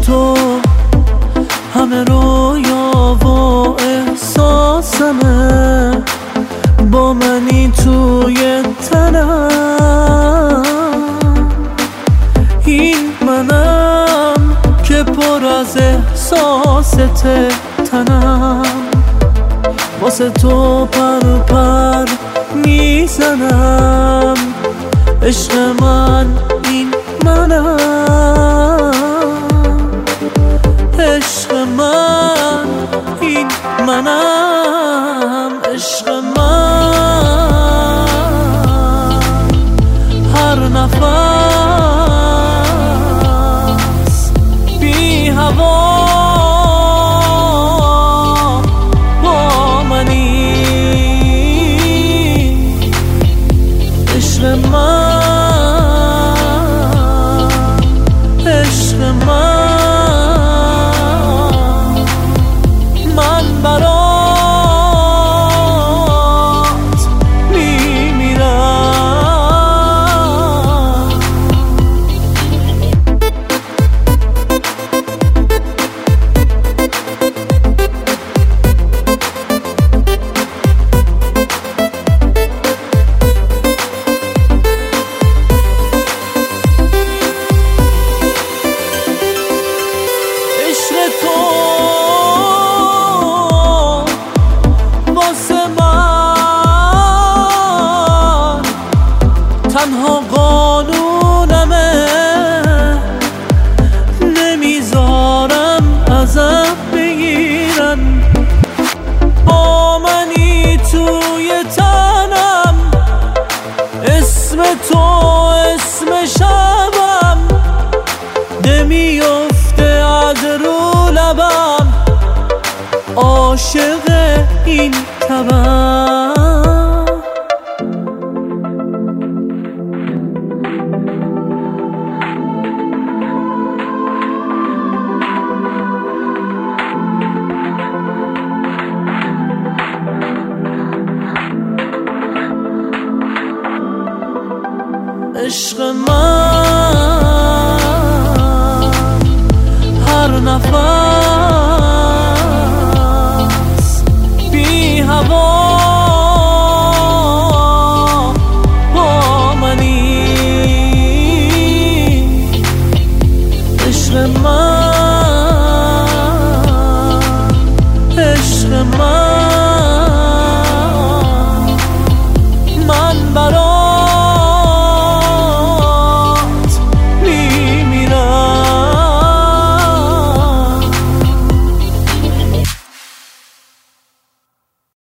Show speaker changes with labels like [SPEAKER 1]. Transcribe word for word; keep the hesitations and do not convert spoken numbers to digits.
[SPEAKER 1] تو همه رویا و احساسمه، با منی توی تنم. این منم که پر از احساست تنم، واسه تو پر پر میزنم. عشق من این منم، عشق من این منم، عشق من هر نفس بی هوا با منی. عشق من عشق من تنها قانونمه، نمیذارم ازم بگیرن. با منی توی تنم، اسم تو اسم شبم، نمیفته از رو لبم. عاشق این تبم. عشق من